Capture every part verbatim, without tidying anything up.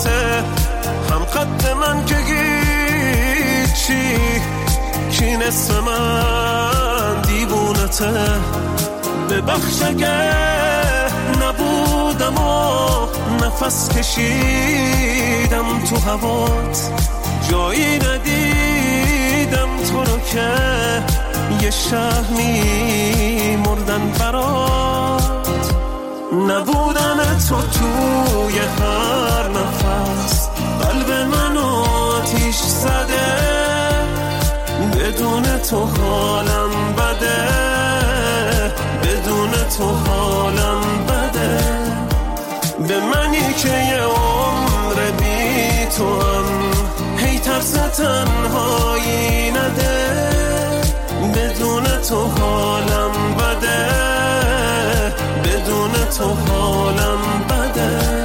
خاطرته، هم قد من که گیچی، کی نصف من دیوونته. ببخش اگه نبودم و نفس کشیدم تو هوات، جایی ندیدم تو رو که یه شهر می مردن برات. نبودن تو توی هر نفس قلب منو آتیش زده، بدون تو حالم بده، بدون تو حالم بده. به منی که یه عمر بی تو هم هی ترس تنهایی نده، بدون تو حالم بده، بدون تو حالم بده.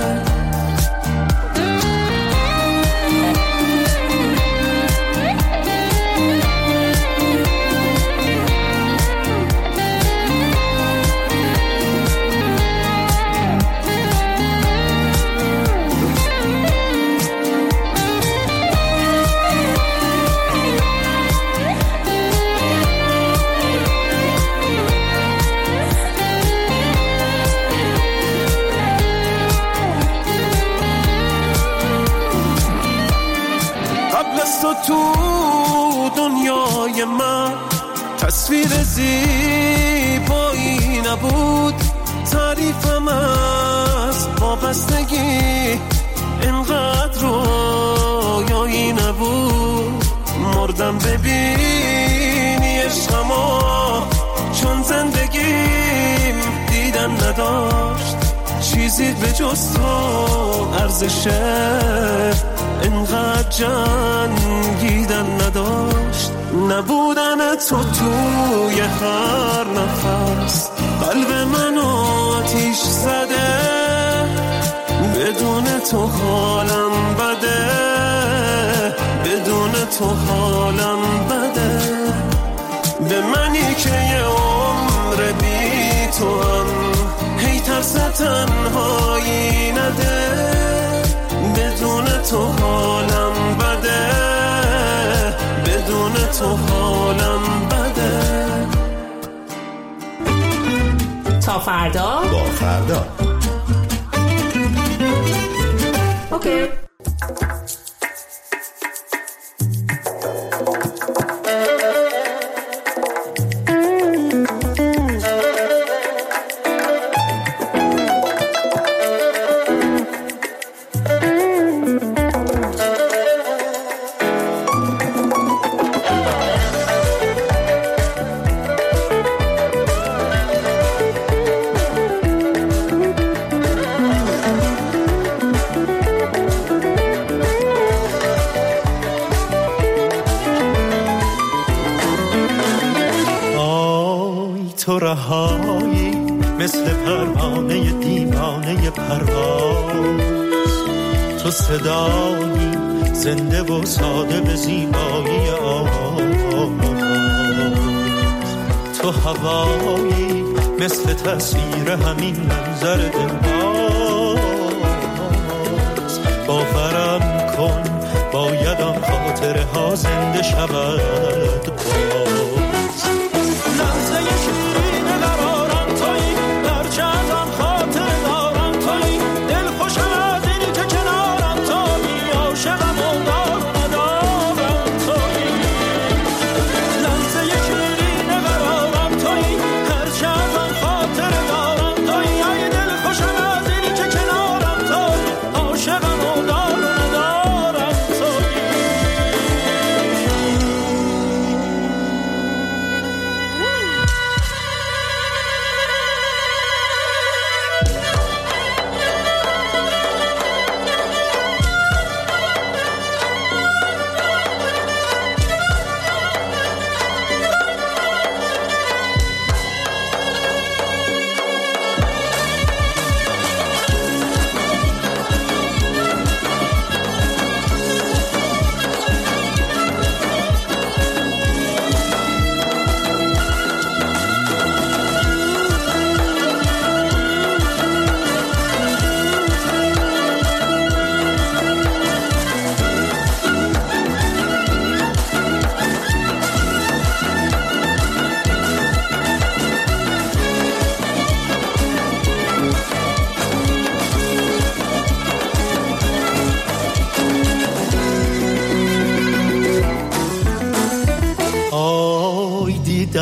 تو تو دنیای من تصویر زیبایی نبود، تعریفم از وابستگی اینقدر رویایی نبود. مردم ببینی عشقمو، چون زندگیم دیدن نداشت، چیزی به جز تو ارزشه اینقدر جنگیدن نداشت. نبودن تو توی هر نفس قلب منو آتیش زده، بدون تو حالم بده، بدون تو حالم بده. به منی که یه عمر بی تو هم هی ترس تنهایی نده، بدون تو حالم بده، بدون تو حالم بده. تا فردا با فردا اوکی. تو رهایی مثل پروانه دیوانه پرواز، تو صدایی زنده و ساده به زیبایی آواز، تو هوایی مثل تصویر همین منظر دلباز. باورم کن باید آن خاطره ها زنده شود باز.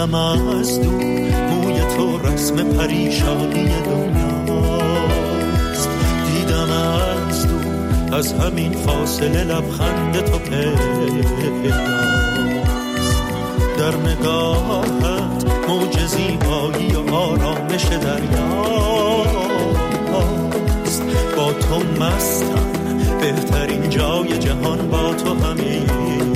دیدم از دور موی تو رسم پریشانی دنیاست، دیدم از دور از همین فاصله لبخند تو پیداست، در نگاهت موج زیبایی و آرامش دریاست، با تو مستم بهترین جای جهان با تو همین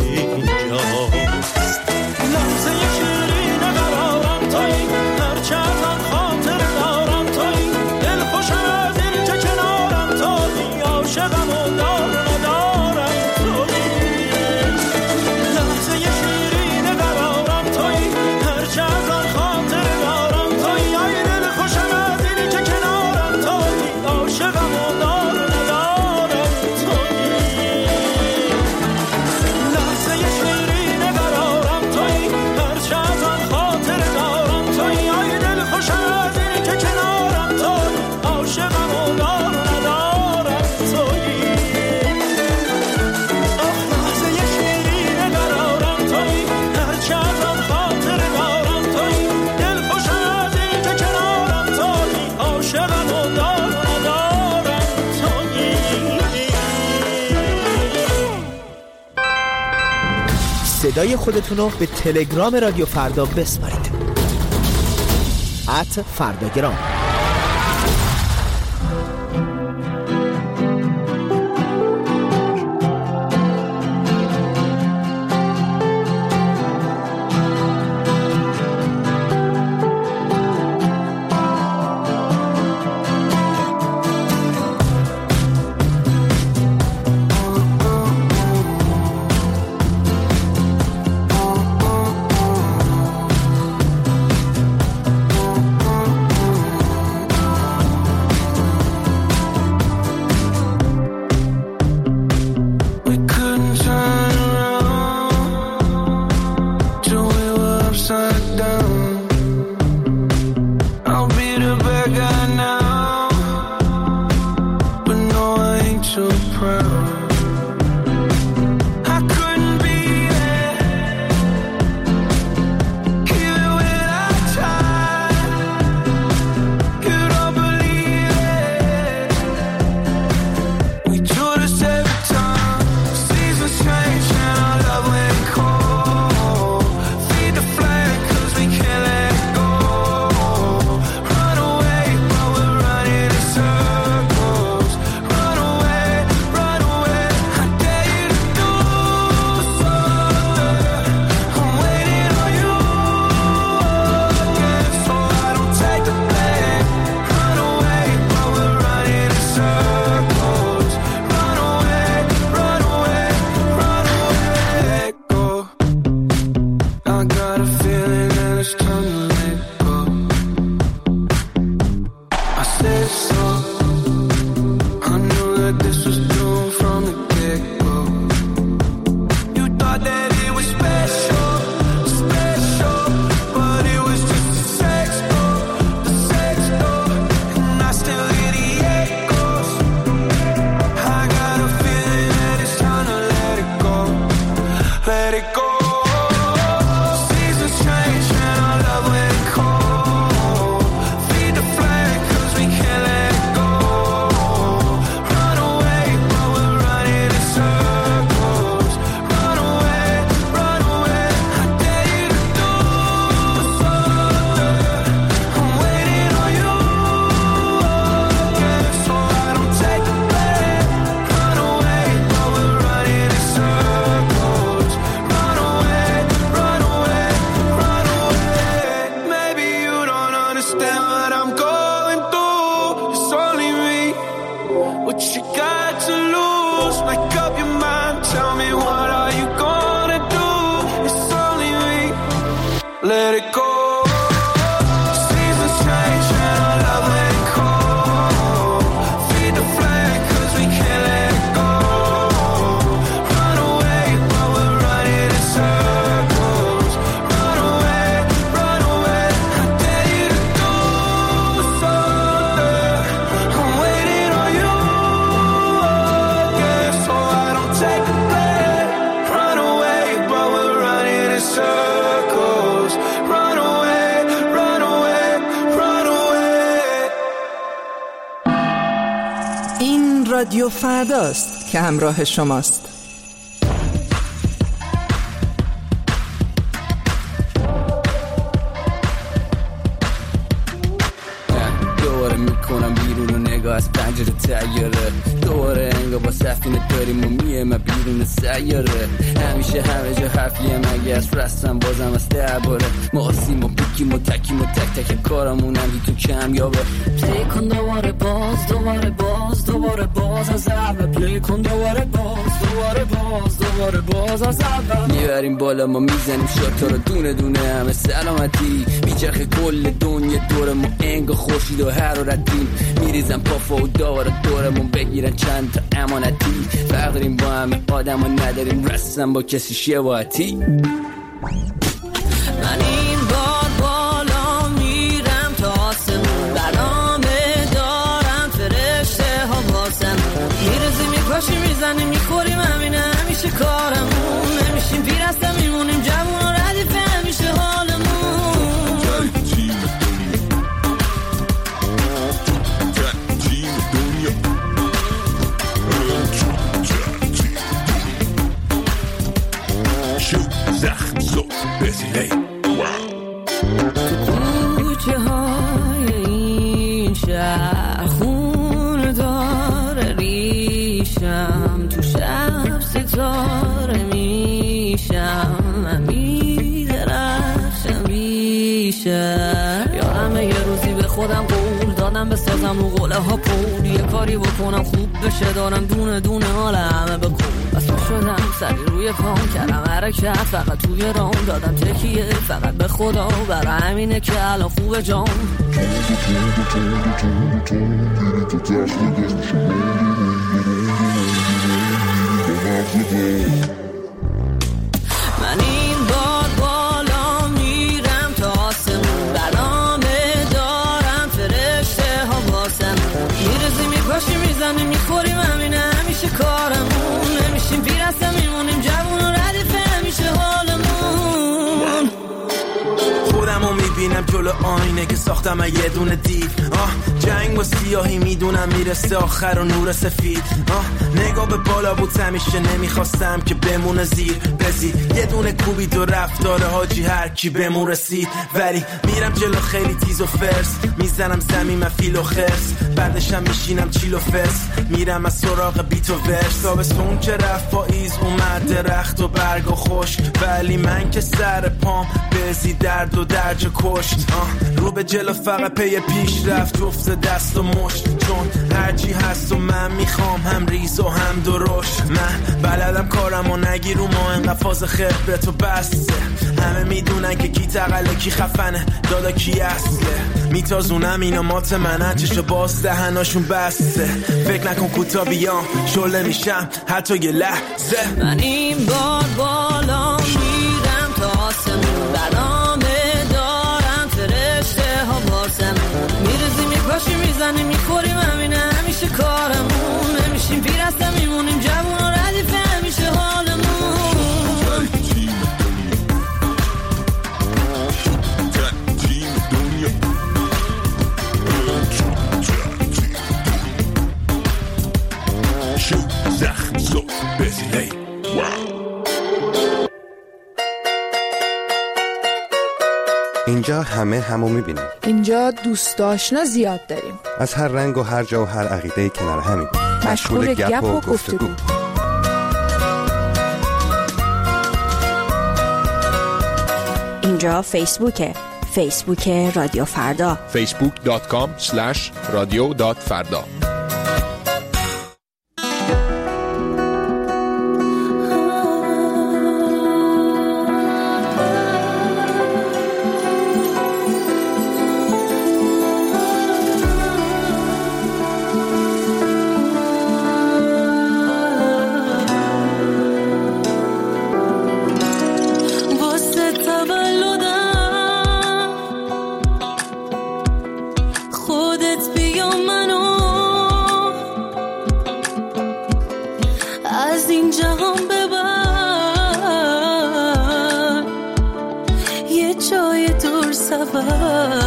جاست. لحظه شیرین قرارم تویی، هرچه ازم خاطر دارم تویی، دل خوشم از این که کنارم تویی، عاشقم و دار ندارم تویی. لحظه شیرین قرارم تویی، هرچه ازم خاطر دارم تویی، ای دل خوشم از این که کنارم تویی، عاشقم و دار ندارم تویی. لحظه شیرین قرارم تویی، هرچه ازم خاطر دارم تویی، ای دل خوشم از این که کنارم تویی، عاشقم و دار ندارم تویی. آخ لحظه شیرین قرارم تویی، هرچه ازم خاطر دارم تویی، دل خوشم از این که کنارم تویی، عاشقم و دار ندارم تویی. صدای خودتونو به تلگرام رادیو فردا بسپارید. ات فرداگرام. Run away, run away. رادیو فرداست که همراه شماست. دوباره میکنم بیرون و نگاه از پنجره تیاره، دوباره انگار با سفینه داریم و میه بیرون سیاره. همیشه همه جا حرفیه مگه از رستم بازم از درباره ما آسیم و بکیم و تکیم و تک تک کارمون هم بی تو کمیابه. پلی کن دوباره باز دوباره باز دوباره باز از اول، پلی کن دوباره باز دوباره باز دوباره باز از اول. میبریم بالا ما میزنیم شاتا رو دونه دونه همه سلامتی، میچرخه کل دنیا دور ما انگار خورشید و حرارتیم. میریزم پافا و داره دورمون بگیرن چند تا امانتی، فرق داریم با همه آدم و نداریم رسم با کسی شباهتی. من این بار بالا میرم تا آسمون، برنامه دارم فرشته ها واسم، میرزی میپاشی میزنی میخوریم همینه همیشه کارمون، نمیشیم پیر هستم میمونیم جوون و ردیفه همیشه حالمون. زخم زود بزیلی کوچه های این شهر خون داره ریشم، تو شب ستاره میشم، من میدرخشم بیشم. یادمه یه روزی به خودم قول دادم بسازم و قوله ها پول، یه کاری بکنم خوب بشه دارم دونه دونه حال همه بکن. بس شدم سری روی پام کردم حرکت، فقط توی رام دادم تکیه فقط به خدا، برای همینه که الان خوبه جام. من این بار بالا میرم تا آسمون، برنامه دارم فرشته ها واسم، میرزی میپاشی میزنی میخوریم همینه همیشه کارمون، نمیشیم پیر هستم میمونیم جوون و ردیفه همیشه حالمون. خودمو میبینم جلو آینه که ساختم یه دونه دیو، آه جنگ و سیاهی میدونم میرسه آخر و نور سفید، آه نگاه به بالا بود همیشه نمیخواستم که بمونه زیر بزی، یه دونه کوبید و رفتاره حاجی هر کی بمون رسید، ولی میرم جلو خیلی تیز و فرس، میزنم زمین من فیل و خرس، بعدشم میشینم چیل و فس، میرم از سراغ بیت و ورس. تابستون که رفت پاییز اومد درخت و برگ و خشک، ولی من که سر پام بزی درد و درج کشت، آه رو به جلو فقط پی پیش رفت جفت دست و مشت، چون هرچی هست و من میخوام هم ریز و هم درشت. من بلدم کارم و نگیر رو ما انقدر فاز خبرت و بسته، همه میدونن که کی تقله کی خفنه دادا کی اصله، میتازونم اینا مات منن چشو باز دهناشون بسته، فکر نکن کوتا بیام شله میشم حتی یه لحظه. من این بار بالا میرم تا آسمون، برنامه دارم فرشته ها واسم، میرزی میپاشی میزنی میخوریم همینه همیشه کارمون، نمیشیم پیر هستم میمونیم جوون و ردیفه همیشه حالمون. زخم زود بزیلی اینجا همه همو میبینیم، اینجا دوست آشنا زیاد داریم، از هر رنگ و هر جا و هر عقیده کنار همین، مشغول گپ و گفتگو. اینجا فیسبوکه، فیسبوک رادیو فردا، فیسبوک دات کام اسلش رادیو دات فردا.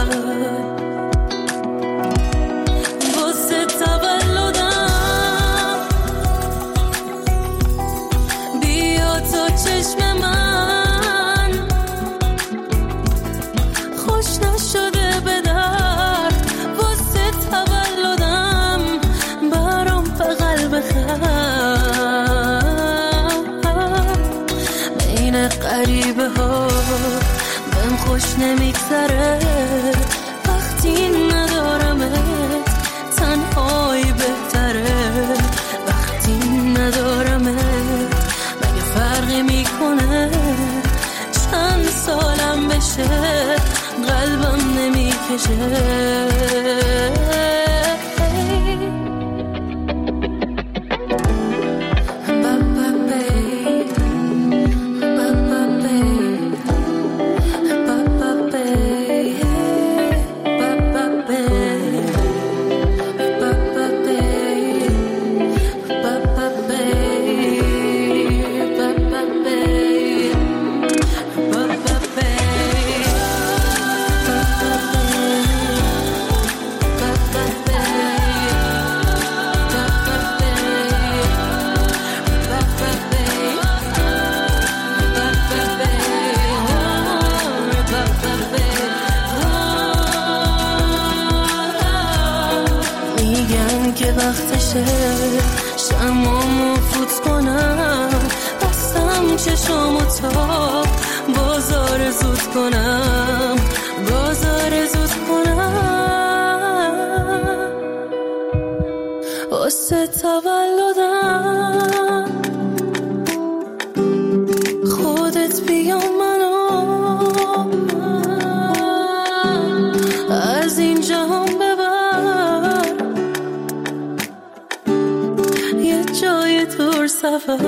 واسه تولدم تو چشم من خوش نشده به درد واسه تولدم برام بغل بخم بین غریبه ها بهم خوش نمیگذره وقتی ندارمت تنهایی بهتره وقتی ندارمت مگه فرقی میکنه چند سالم بشه قلبم نمیکشه وقتشه شمامو فوت کنم بستم چشامو تا بازار زود کنم بازار زود کنم واسه تولدم خودت بیا منو از این جهان جای دور سفر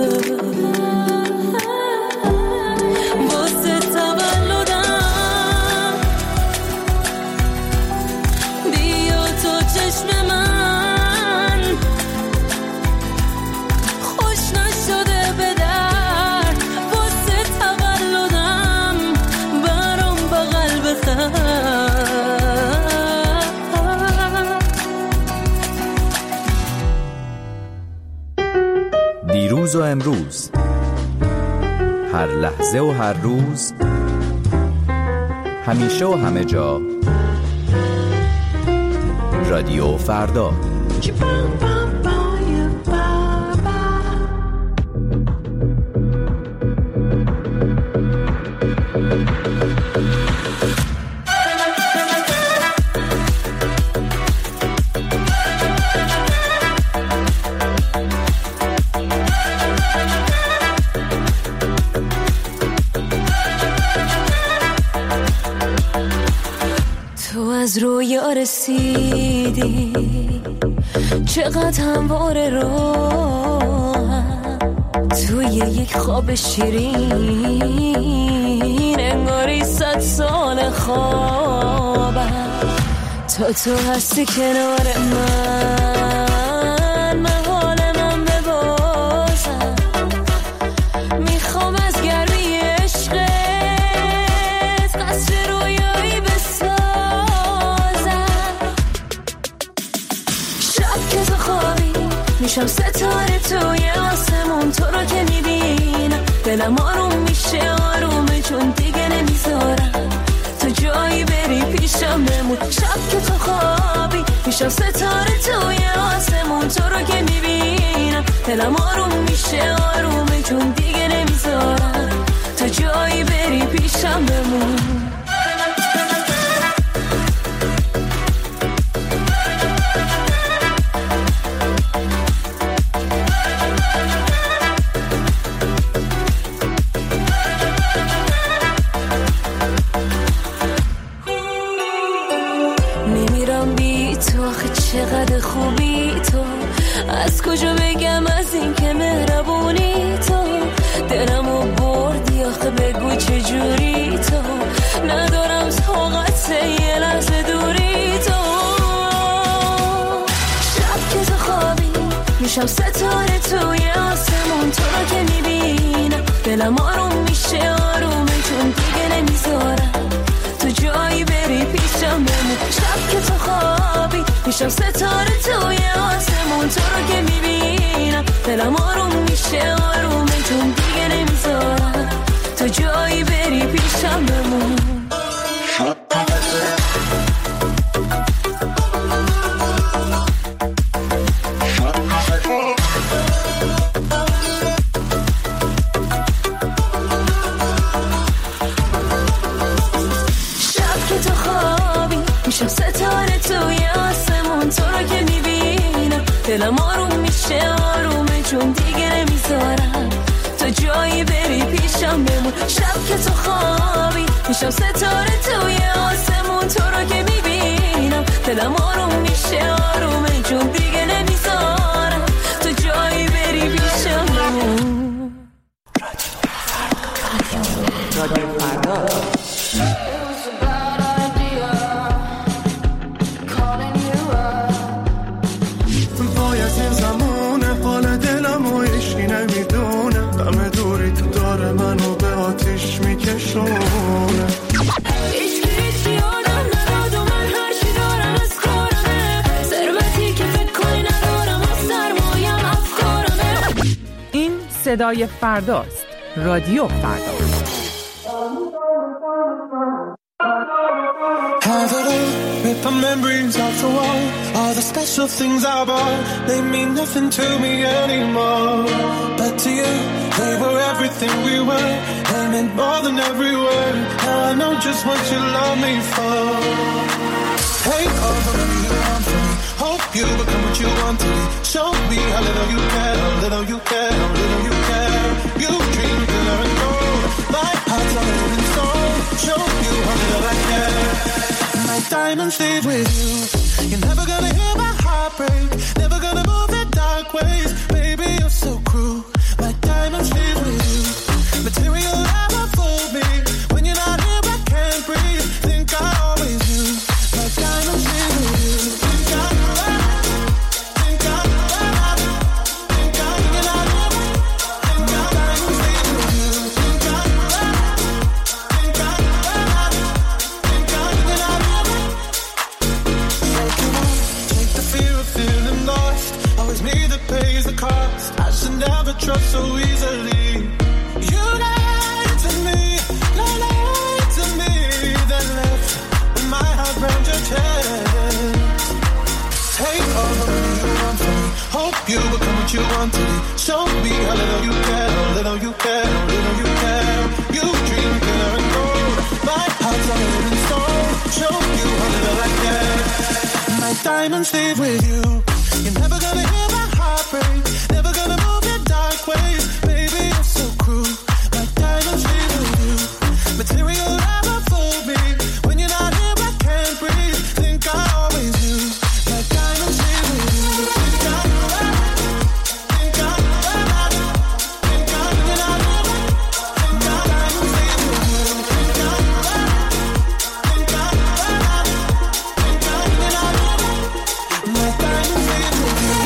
واسه تولدم بیا تو چشم من خوش نشده به درد واسه تولدم برام بغل بخم دیروز و امروز هر لحظه و هر روز همیشه و همه جا رادیو فردا از رویا رسیدی چقدر همواره راهم توی یک خواب شیرین انگاری صد سال خوابم تا تو هستی کنار من من حال من ببازم میخوام از گرمی عشقت قصر رویایی بسازم میشم ستاره توی آسمون تو رو که میبینم دلم آروم میشه آرومه چون دیگه نمیذارم تو جایی بری پیشم بمون شب که تو خوابی میشم ستاره توی آسمون تو رو که میبینم دلم آروم میشه آرومه چون دیگه نمیذارم تو جایی بری پیشم بمون چقدر خوبی تو از کجا بگم از این که مهربونی تو دلمو بردی آخه بگو چجوری تو ندارم طاقت یه لحظه دوری تو شب که تو خوابی میشم ستاره توی آسمون تو رو که میبینم دلم آروم میشه آرومه چون دیگه نمیذارم تو جایی بری پیشم بمون شب که تو خوابی میشم ستاره توی آسمون تو رو که میبینم دلم آروم میشه آرومه چون دیگه جایی بری پیشم بمون. شب که تو خوابی میشم ستاره توی آسمون، تو رو که میبینم دلم آروم میشه آرومه، چون دیگه نمیذارم تو جایی بری پیشم بمون. شب که تو خوابی میشم ستاره توی آسمون، تو رو که میبینم دلم آروم میشه آرومه، چون دیگه نمیذارم تو جایی بری پیشم بمون. رادیو فردا. منو به آتیش میکشونه، هیچ که هیچی آدم نداد و من هرچی دارم از کارمه، ثروتی که فکر کنی ندارم از سرمایم افکارمه. این صدای فرداست. رادیو فردا. Have it all, rip my memories off the wall. All the special things I bought, they mean nothing to me anymore. But to you, they were everything we were. They meant more than every word. Now I know just what you love me for. Take over me, you want for me. Hope you become what you want to be. Show me how little you care, how little you care, how little you care. You dream bigger and gold. My heart's a living soul. Show you how little I care. My diamonds live with you. You're never gonna hear my heart break. Never gonna move in dark ways. Baby, you're so cruel. My diamonds live with you. Material never fooled me. When you're not here, I can't breathe. Think I always knew. My diamonds live with you. Think I know that. Think I know that. Think I know that. My diamonds live with you. Think I know that. Think I know that. Think I know that. Take it on. Take the fear of feeling lost. Always me that pays the cost. I should never trust so easily. You lied to me, lied to me, then left my heart round your chest. Take over me, you want for me. Hope you become what you want to be. Show me how little you care, how little you care, how little you care. You dream bigger and gold. My heart's a living soul. Show you how little I care. My diamonds live with you. You're never gonna hear my heart break. Never gonna move in dark ways. Baby, you're so cruel. My diamonds live with you. Material never fooled me. When you're not here, I can't breathe. Think I always knew. My diamonds live with you. Think I know that. Think I know that. Think I know that. Think my diamonds live with you. Think I know that. Think I know that. Think I know that. My diamonds live with you.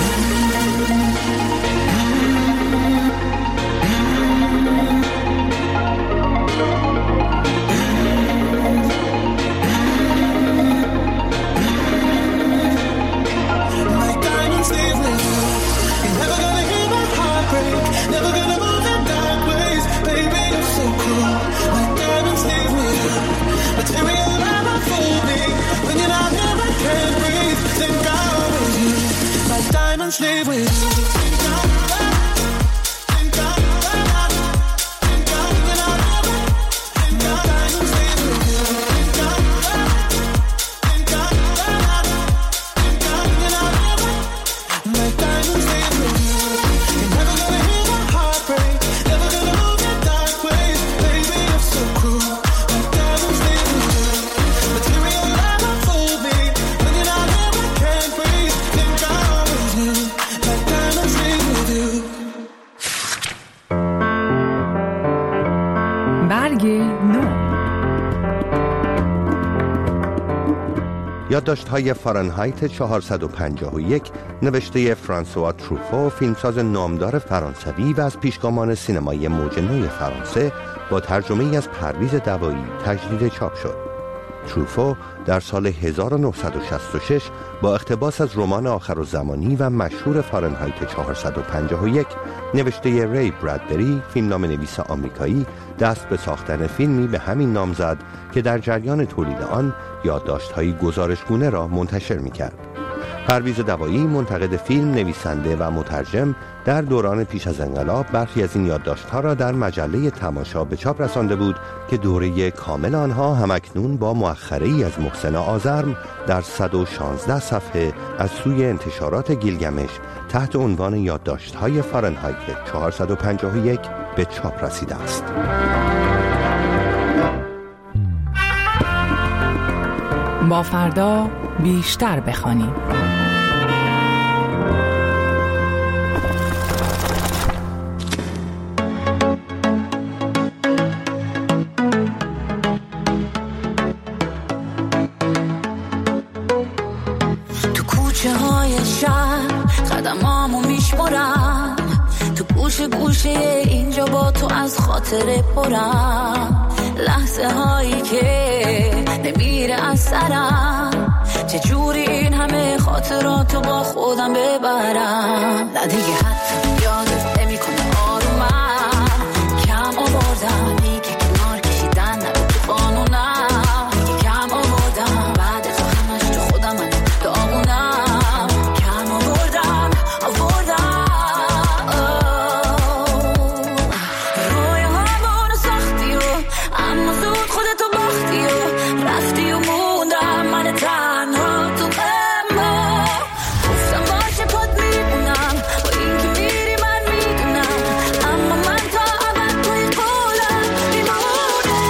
My diamonds live with you. You're never gonna hear my heart break. Never gonna move in dark ways. Baby, you're so cruel. My diamonds live with you. Material never fooled me. When you're not here, I can't breathe. Think I always knew. My diamonds live with you. Think I know that. Think I know that. Think I know that. Think my diamonds live with you. Think I know that. Think I know that. Think I know that. My diamonds live with you. You're never gonna hear my heart break. Never gonna move in dark ways. Baby, you're so cruel. My diamonds live with you. Material never fooled me. When you're not here, I can't breathe. Think I always knew. My diamonds live with you. برگ نو. یادداشت‌های فارنهایت چهارصد و پنجاه و یک نوشته فرانسوا تروفو، فیلمساز نامدار فرانسوی و از پیشگامان سینمای موج نوی فرانسه، با ترجمه‌ای از پرویز دوایی تجدید چاپ شد. تروفو در سال هزار و نهصد و شصت و شش با اقتباس از رمان آخرالزمانی و مشهور فارنهایت چهارصد و پنجاه و یک نوشته ری برادبری، فیلمنامه نویس آمریکایی، دست به ساختن فیلمی به همین نام زد که در جریان تولید آن یادداشت‌های گزارشگونه را منتشر می‌کرد. پرویز دوایی، منتقد فیلم، نویسنده و مترجم، در دوران پیش از انقلاب برخی از این یادداشت‌ها را در مجله تماشا به چاپ رسانده بود که دوره کامل آنها همکنون با مؤخره‌ای از محسن آذرم در صد و شانزده صفحه از سوی انتشارات گیلگمش تحت عنوان یادداشت‌های فارنهایت چهارصد و پنجاه و یک به چاپ رسیده است. با فردا بیشتر بخوانیم. تو کوچه های شهر قدمامو میشمارم، تو گوشه گوشه اینجا با تو از خاطره پرم، لحظه هایی که نمیره از سرم، چجوری این همه خاطراتو با خودم ببرم. نه دیگه حتی یادت نمی کنه آرومم، کم آوردم دیگه کنار کشیدن نبود تو قانونم، دیگه کم آوردم بعد تو همش تو خودم من داغونم، کم آوردم آوردم روی همونو سختی و اما زود خودتو باختی و رفتی و موندم من تنها تو غما، گفتم باشه پات میمونم با این که میری من میدونم، اما من تا ابد توی قولم میمونم.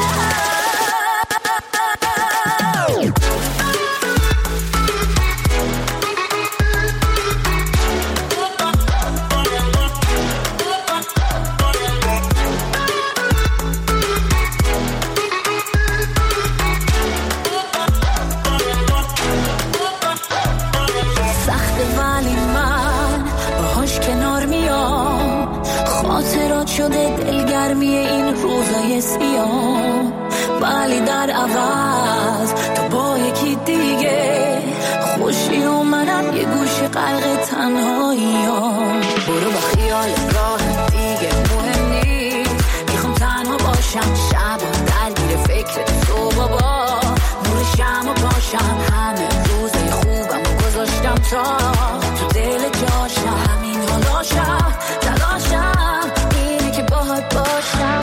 سخته ولی من باهاش کنار میام، خاطرات شده دلگرمی این روزای سیاه، ولی در عوض تو با یکی دیگه خوشی و منم یه گوشه غرق تنهاییام. برو با خیال راه دیگه مهم نیست، میخوام تنها باشم شب درگیر فکر تو بابا، نور شمع پاشم همه روزای خوبم و گذاشتم تا تو دل جاشم، همین حالاشم تلاشم اینه که باهات باشم.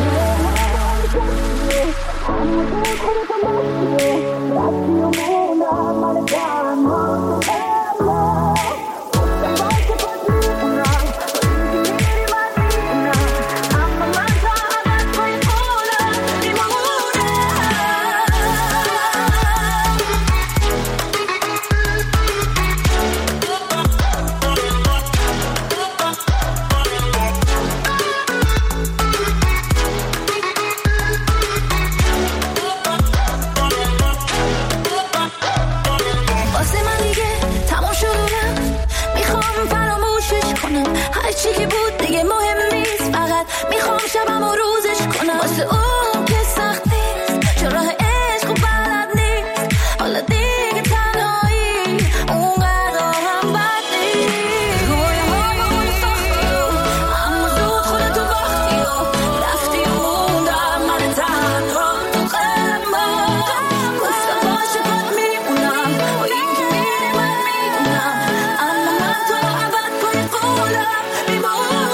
واسه من دیگه تمام شدم، میخوام فراموشش کنم، هرچی که بود دیگه مهم نیست، فقط میخوام شبم و روزش کنم. واسه اون که سخت نیست چون راه عشق و بلد نیست، حالا دیگه تنهایی اونقدر هم بد نیست. روی همون سختی و اما زود خودتو باختی و رفتی و موندم من تنها تو غما، گفتم باشه پات میمونم با این که میری من میدونم، اما من تو ابد توی قولم میمونم.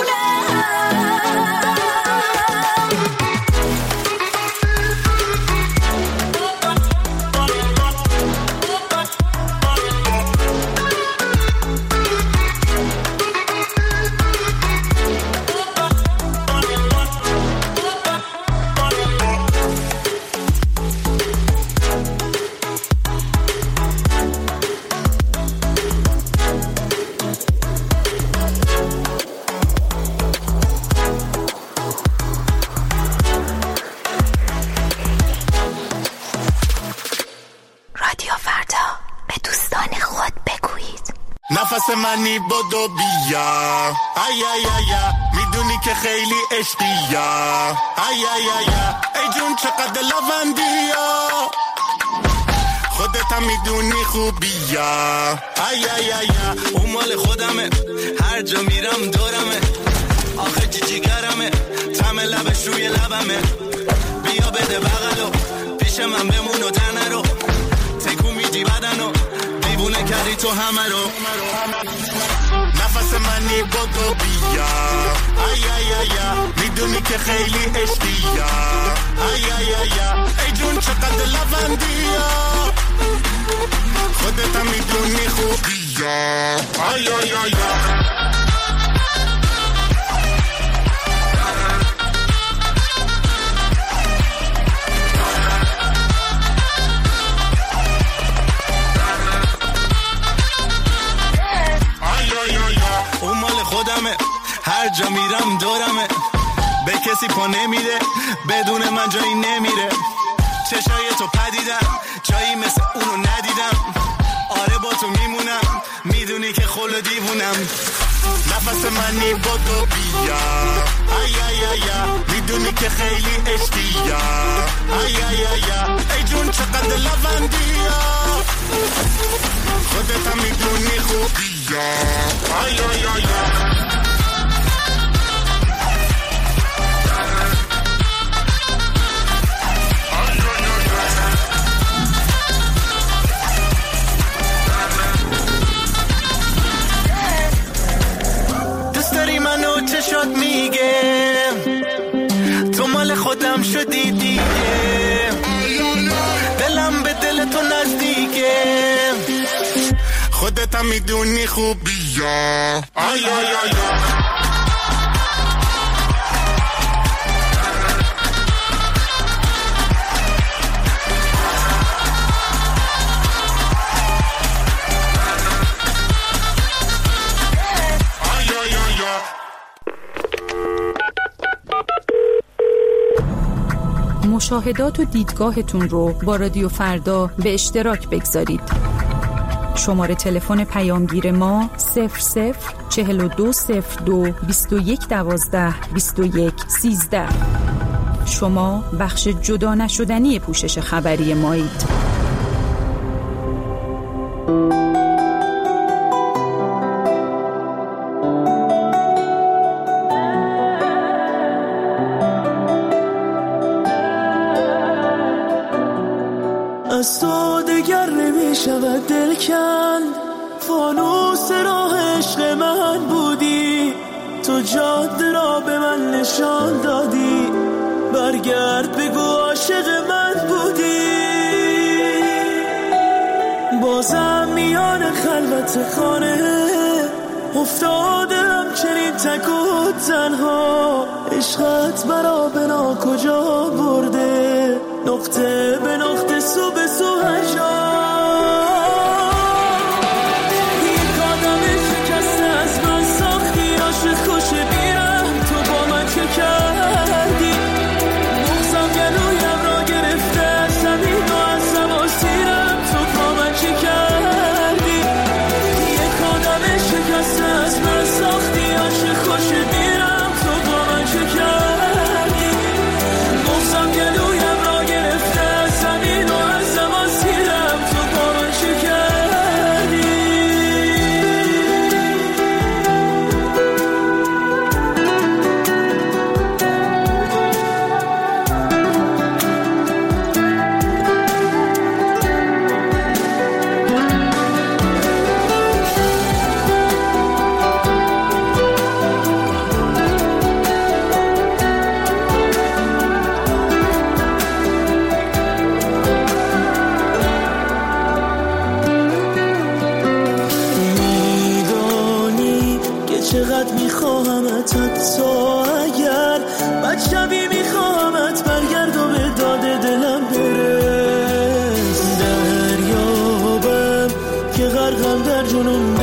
رادیو فردا به دوستان خود بگویید. نفس منی بدو بیا، ای ای ای میدونی که خیلی عشقی یا، ای ای ای ای جون چقدر لوندی یا، خودت هم میدونی خوبیه. ای ای ای اون مال خودمه، هر جا میرم دورمه، آخه جی جیگرمه، طعم لبش روی لبمه. بیا بده بغلو، پیش من بمون و تنه رو تکو میدی بدنو، دیوونه کردی تو همه رو. نفس منی بگو بیا. ای ای ای میدونی که خیلی عشقیه. ای ای ای ای جون چقدر لبندیه، خودت هم میدونی خوبیه. ای ای ای اون مال خودمه، هر جا میرم دورمه، به کسی پا نمیده، بدون من جایی نمیره. چشای تو پدیدم، جایی مثل اونو ندیدم. آره با تو میمونم، میدونی که خل دیوونم. نفس منی بگو بیا. ای ای ای میدونی که خیلی عشقیه. ای ای ای ای جون چقدر لبندیه، خودت هم میدونی خوبیه. ای ای ای منو چشات میگه تو مال خودم شدی دیگه، دلم به دل تو نزدیکه، خودت هم میدونی خوبیه. آی آی آی مشاهدات و دیدگاهتون رو با رادیو فردا به اشتراک بگذارید. شماره تلفن پیامگیر ما صفر صفر چهل و دو صفر دو بیست و یک دوازده بیست و یک سیزده. شما بخش جدا نشدنی پوشش خبری مایید. از تو دگر نمی شود دل کند، فانوس راه عشق من بودی، تو جاده را به من نشان دادی، برگرد بگو عاشق من بودی. بازم میان خلوت خانه افتادم چنین تک و تنها، عشقت مرا بنا کجا برده، نقطه به نقطه سو به سو هجا. یک آدم شکسته از من ساختی، عاشق خوش بیرم تو با من چه کردی، مغزم گلویم را گرفته زمین و از زمان سیرم تو با من چه کردی. یک آدم شکسته از من ساختی، عاشق خوش بیرم تو با من چه کردی، مغزم گلویم را گرفته زمین و از زمان سیرم تو با من چه کردی. میدانی که چقدر میخواهمت، حتی اگر بد شبی میخواهمت، برگرد و به داد دلم برس. دریابم که غرقم در جنون،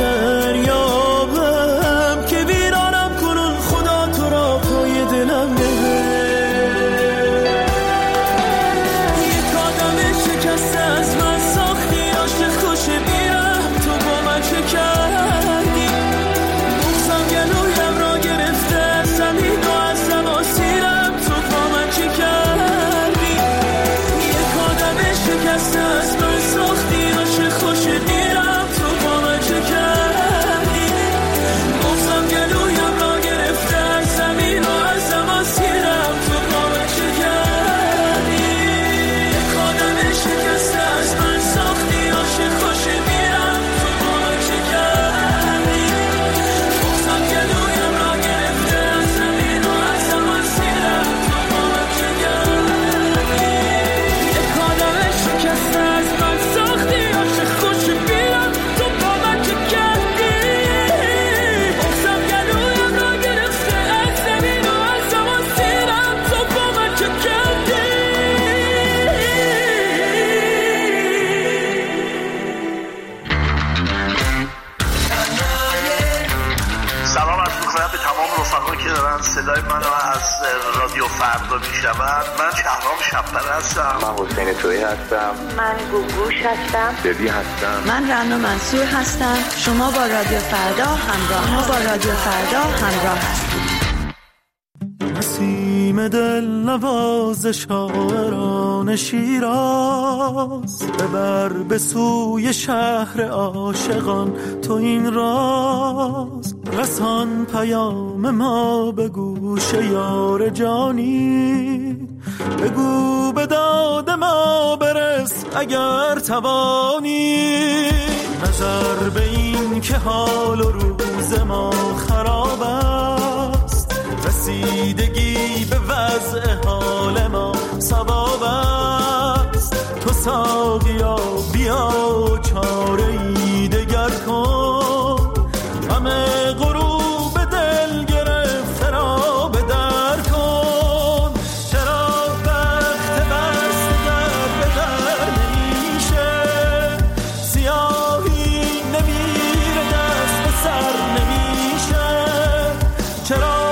دریابم که ویرانم کنون، خدا تو را پای دلم ببر. یک آدم شکسته از من ساختی، عاشق خوش بیرم تو با من چه کردی، مغزم گلویم را گرفته زمین و از زمان سیرم تو از رادیو فردا میشود. من شهرام شب‌پر هستم. من حسین تویی هستم. من گوگوش هستم. ببی هستم. من رنا منصور هستم. شما با رادیو فردا همراه ما با رادیو فردا همراه هستید. نسیم دل نواز شاعران شیراز، ببر به سوی شهر عاشقان تو این راز. رسان پیام ما به گوش یار جانی، بگو به داد ما برس اگر توانی. نظر به این که حال و روز ما خراب است، رسیدگی به وضع حال ما ثواب است. تو ساقیا بیا چاره ای دگر کن، همه غروب دل گرفته را به در کن. چرا وقت بست گر به در نمیشه، سیاهی نمیره دست به سر نمیشه. چرا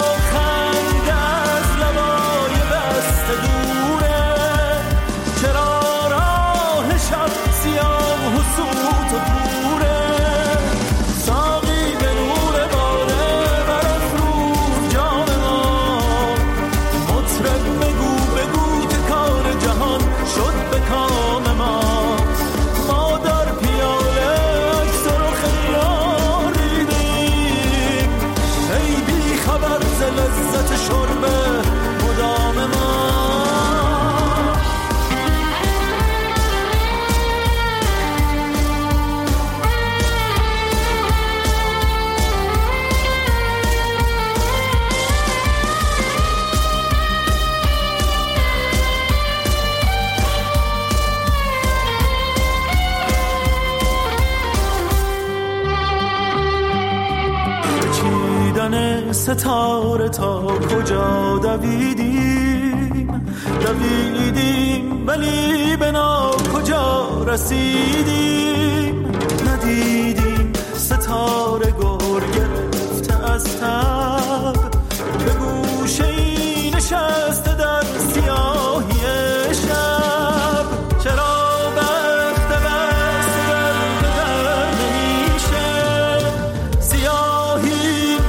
ستاره تا کجا دویدیم دویدیم ولی به نا کجا رسیدیم. ندیدیم ستاره گر گرفته از تب، به گوشه ای نشسته در سیاهی شب. چرا وقت بست گر به در نمیشه، سیاهی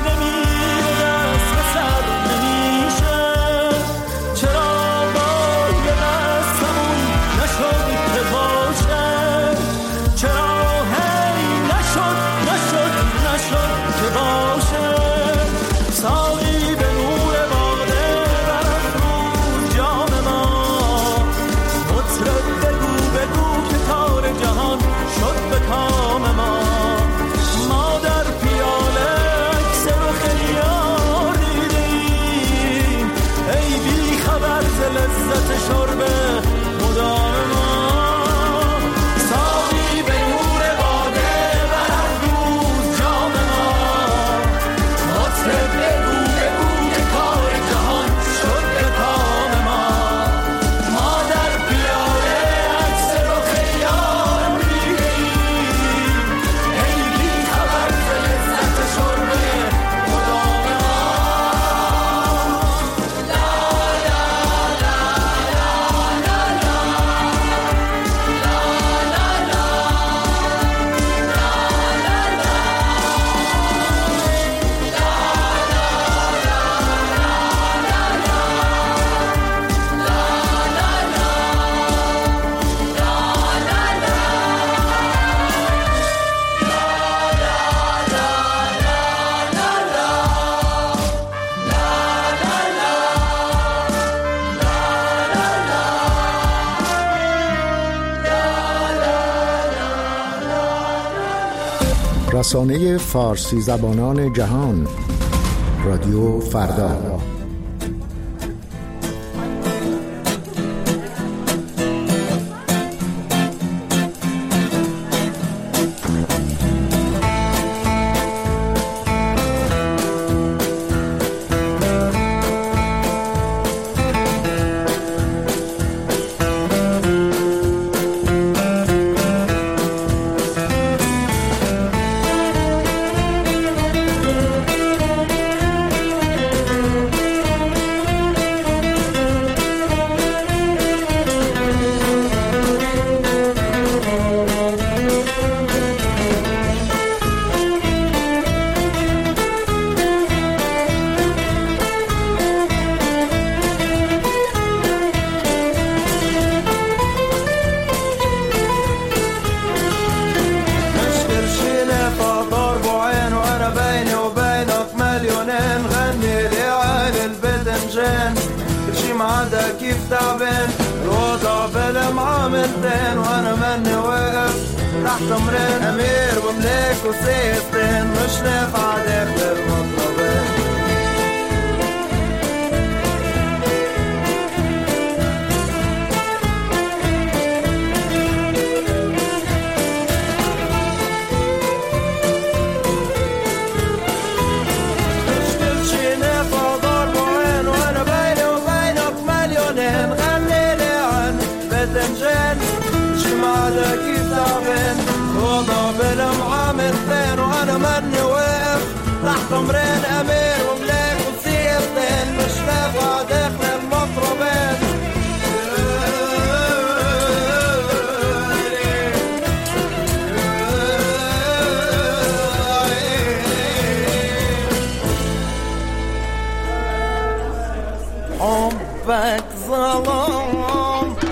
لذت شربه مدام ما. ساقی به نور باده برافروز جام ما. مطرب بگو بگو که کار جهان شد به کام ما. ما در پیاله عکس رخ یار می‌بینیم، ای بی خبر ز لذت شربه مدام ما. رسانه فارسی زبانان جهان، رادیو فردا. جمعة كيف تعبان الوضع بلا معاملتين وانا مني واقف تحت امرين امير وملاك وسيستين مش نافع داخل المطلبين كيف تعبان وضع بلا معاملتين وانا مني واقف تحت امرين امير وملاك وسيفتين مش نافع داخل المطربين حبك ظلام